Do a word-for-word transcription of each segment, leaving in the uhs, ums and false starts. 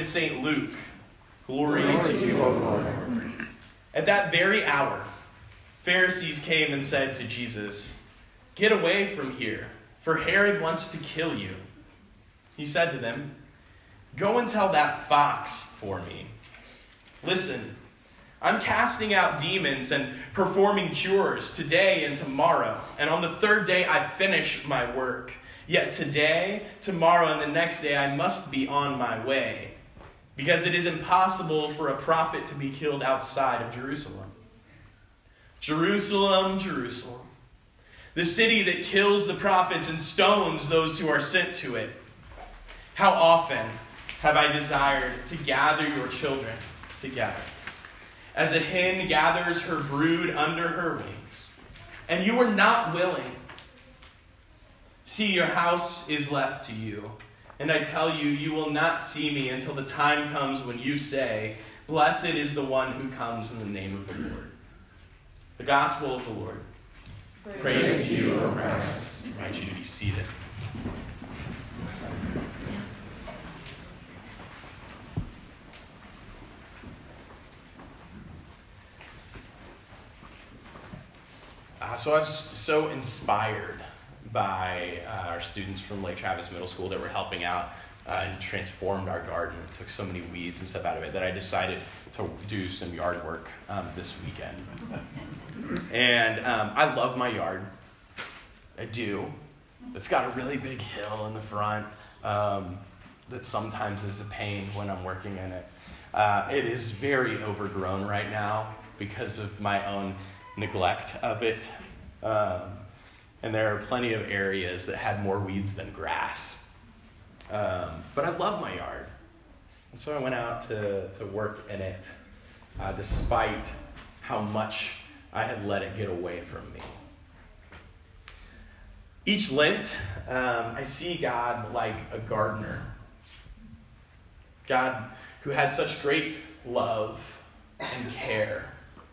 to Saint Luke. Glory, Glory to you, O Lord. At that very hour, Pharisees came and said to Jesus, "Get away from here, for Herod wants to kill you." He said to them, "Go and tell that fox for me. Listen, I'm casting out demons and performing cures today and tomorrow, and on the third day I finish my work. Yet today, tomorrow, and the next day I must be on my way, because it is impossible for a prophet to be killed outside of Jerusalem. Jerusalem, Jerusalem, the city that kills the prophets and stones those who are sent to it. How often have I desired to gather your children together, as a hen gathers her brood under her wings, and you were not willing. See, your house is left to you, and I tell you, you will not see me until the time comes when you say, 'Blessed is the one who comes in the name of the Lord.'" The gospel of the Lord. Praise, Praise to you, O Christ. I invite you to be seated. Uh, so I was so inspired by uh, our students from Lake Travis Middle School that were helping out uh, and transformed our garden. It took so many weeds and stuff out of it that I decided to do some yard work um, this weekend. And um, I love my yard. I do. It's got a really big hill in the front um, that sometimes is a pain when I'm working in it. Uh, it is very overgrown right now because of my own neglect of it. Um, and there are plenty of areas that had more weeds than grass. Um, but I love my yard. And so I went out to, to work in it, uh, despite how much I had let it get away from me. Each Lent, um, I see God like a gardener. God who has such great love and care.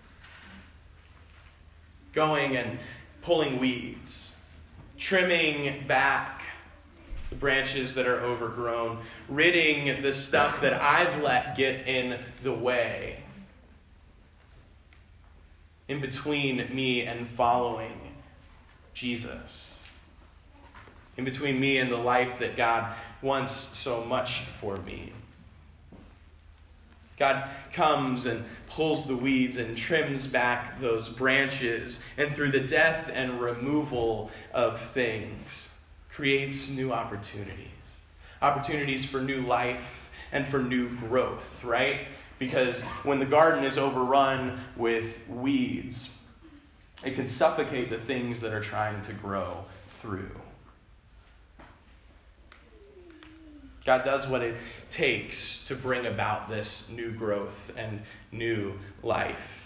Going and pulling weeds, trimming back the branches that are overgrown, ridding the stuff that I've let get in the way, in between me and following Jesus, in between me and the life that God wants so much for me. God comes and pulls the weeds and trims back those branches, and through the death and removal of things, creates new opportunities. Opportunities for new life and for new growth, right? Because when the garden is overrun with weeds, it can suffocate the things that are trying to grow through. God does what it takes to bring about this new growth and new life.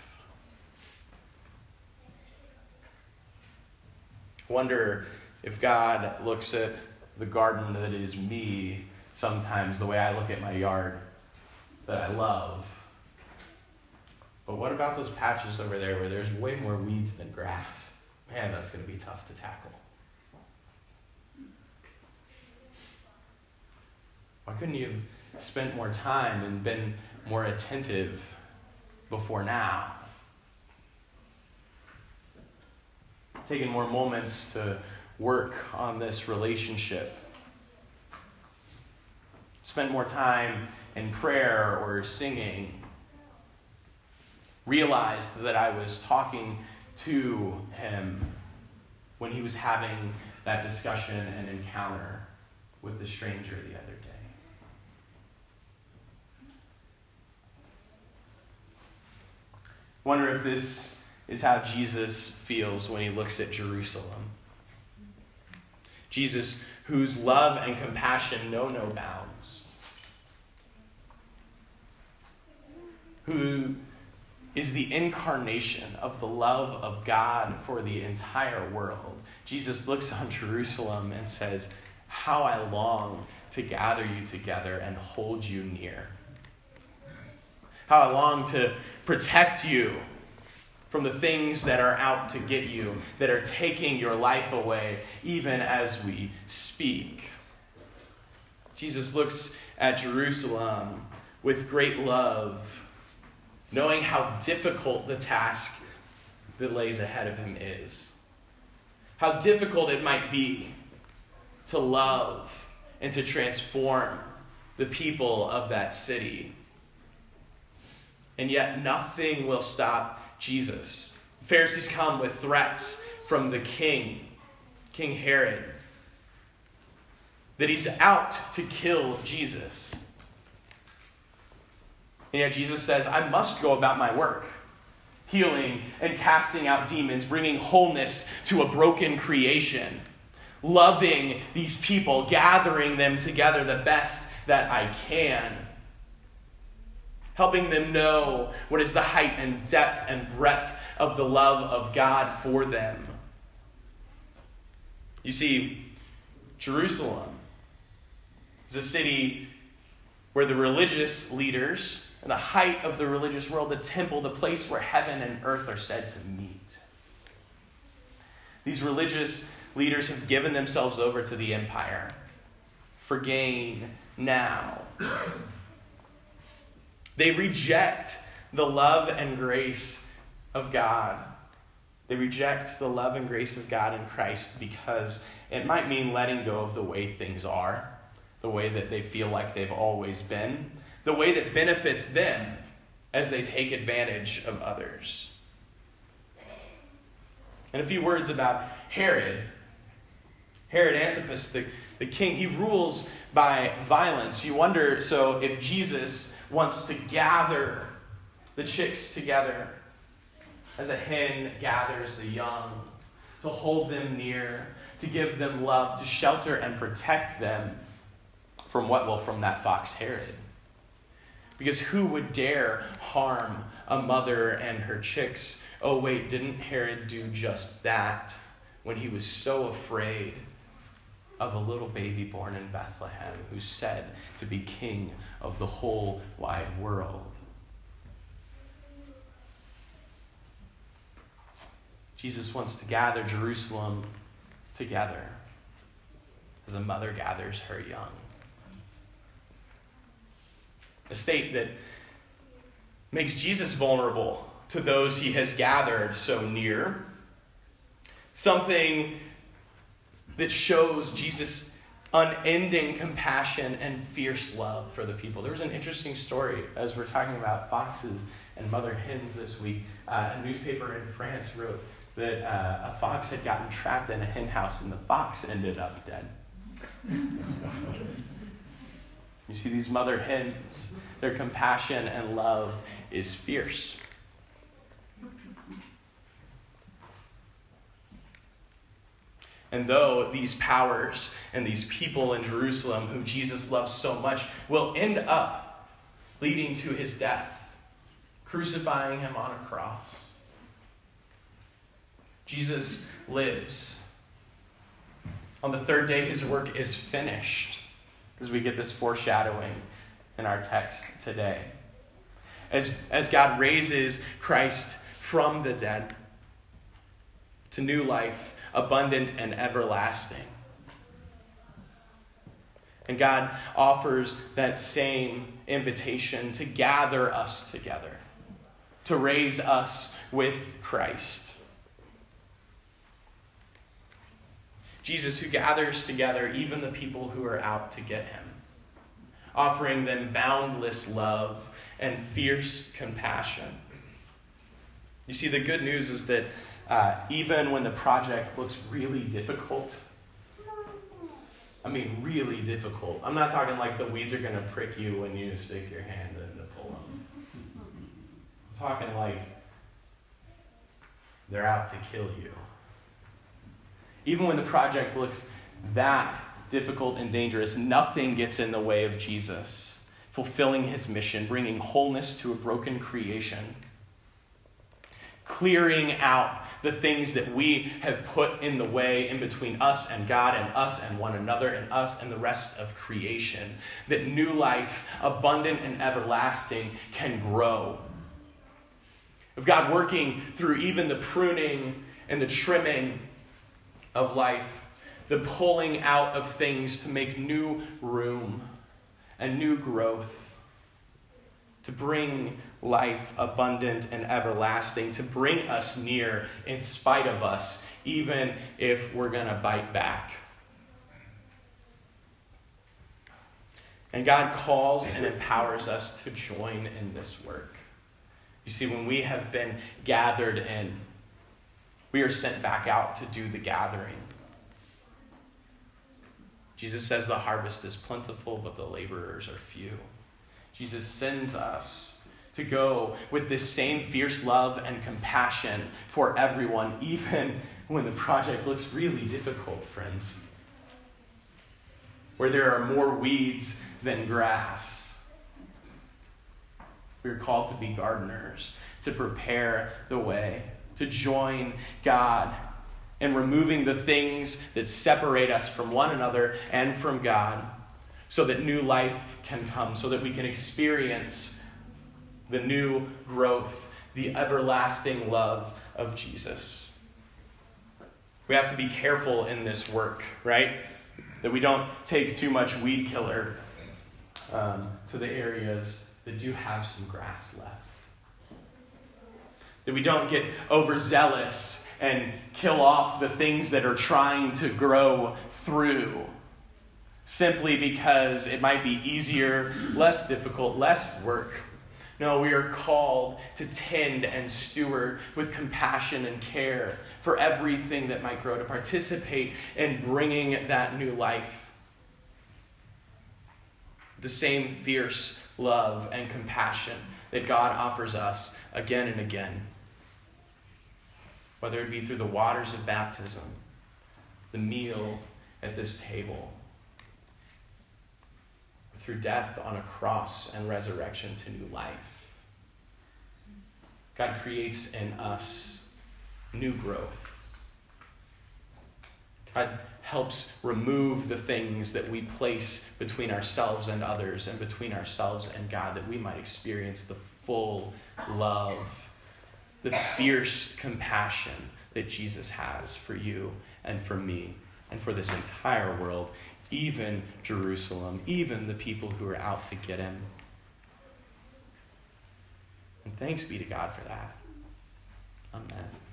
Wonder if God looks at the garden that is me sometimes the way I look at my yard that I love. But what about those patches over there where there's way more weeds than grass? Man, that's going to be tough to tackle. Why couldn't you have spent more time and been more attentive before now? Taking more moments to work on this relationship. Spent more time in prayer or singing. Realized that I was talking to him when he was having that discussion and encounter with the stranger the other day. Wonder if this is how Jesus feels when he looks at Jerusalem. Jesus, whose love and compassion know no bounds. Who is the incarnation of the love of God for the entire world. Jesus looks on Jerusalem and says, "How I long to gather you together and hold you near. How I long to protect you from the things that are out to get you, that are taking your life away, even as we speak." Jesus looks at Jerusalem with great love, knowing how difficult the task that lays ahead of him is. How difficult it might be to love and to transform the people of that city. And yet nothing will stop Jesus. Pharisees come with threats from the king, King Herod, that he's out to kill Jesus. And yet Jesus says, I must go about my work, healing and casting out demons, bringing wholeness to a broken creation, loving these people, gathering them together the best that I can, helping them know what is the height and depth and breadth of the love of God for them. You see, Jerusalem is a city where the religious leaders, and the height of the religious world, the temple, the place where heaven and earth are said to meet. These religious leaders have given themselves over to the empire for gain now. They reject the love and grace of God. They reject the love and grace of God in Christ because it might mean letting go of the way things are, the way that they feel like they've always been, the way that benefits them as they take advantage of others. And a few words about Herod. Herod Antipas, the, the king, he rules by violence. You wonder, so if Jesus wants to gather the chicks together as a hen gathers the young, to hold them near, to give them love, to shelter and protect them from what? Well, from that fox Herod. Because who would dare harm a mother and her chicks? Oh wait, didn't Herod do just that when he was so afraid of a little baby born in Bethlehem who's said to be king of the whole wide world? Jesus wants to gather Jerusalem together as a mother gathers her young. A state that makes Jesus vulnerable to those he has gathered so near. Something that shows Jesus' unending compassion and fierce love for the people. There was an interesting story as we're talking about foxes and mother hens this week. Uh, a newspaper in France wrote that uh, a fox had gotten trapped in a hen house and the fox ended up dead. You see, these mother hens, their compassion and love is fierce. And though these powers and these people in Jerusalem whom Jesus loves so much will end up leading to his death, crucifying him on a cross, Jesus lives. On the third day, his work is finished, as we get this foreshadowing in our text today. As, as God raises Christ from the dead to new life, abundant and everlasting. And God offers that same invitation to gather us together, to raise us with Christ. Jesus, who gathers together even the people who are out to get him, offering them boundless love and fierce compassion. You see, the good news is that uh, even when the project looks really difficult, I mean really difficult. I'm not talking like the weeds are going to prick you when you stick your hand in to pull them. I'm talking like they're out to kill you. Even when the project looks that difficult and dangerous, nothing gets in the way of Jesus fulfilling his mission, bringing wholeness to a broken creation, clearing out the things that we have put in the way in between us and God and us and one another and us and the rest of creation, that new life, abundant and everlasting, can grow. Of God working through even the pruning and the trimming of life, the pulling out of things to make new room and new growth, to bring life abundant and everlasting, to bring us near in spite of us, even if we're going to bite back. And God calls and empowers us to join in this work. You see, when we have been gathered in, we are sent back out to do the gathering. Jesus says the harvest is plentiful, but the laborers are few. Jesus sends us to go with this same fierce love and compassion for everyone, even when the project looks really difficult, friends. Where there are more weeds than grass. We are called to be gardeners, to prepare the way, to join God in removing the things that separate us from one another and from God, so that new life can come, so that we can experience the new growth, the everlasting love of Jesus. We have to be careful in this work, right? That we don't take too much weed killer um, to the areas that do have some grass left. That we don't get overzealous and kill off the things that are trying to grow through, simply because it might be easier, less difficult, less work. No, we are called to tend and steward with compassion and care for everything that might grow, to participate in bringing that new life. The same fierce love and compassion that God offers us again and again. Whether it be through the waters of baptism, the meal at this table, or through death on a cross and resurrection to new life. God creates in us new growth. God helps remove the things that we place between ourselves and others and between ourselves and God, that we might experience the full love, the fierce compassion that Jesus has for you and for me and for this entire world, even Jerusalem, even the people who are out to get him. And thanks be to God for that. Amen.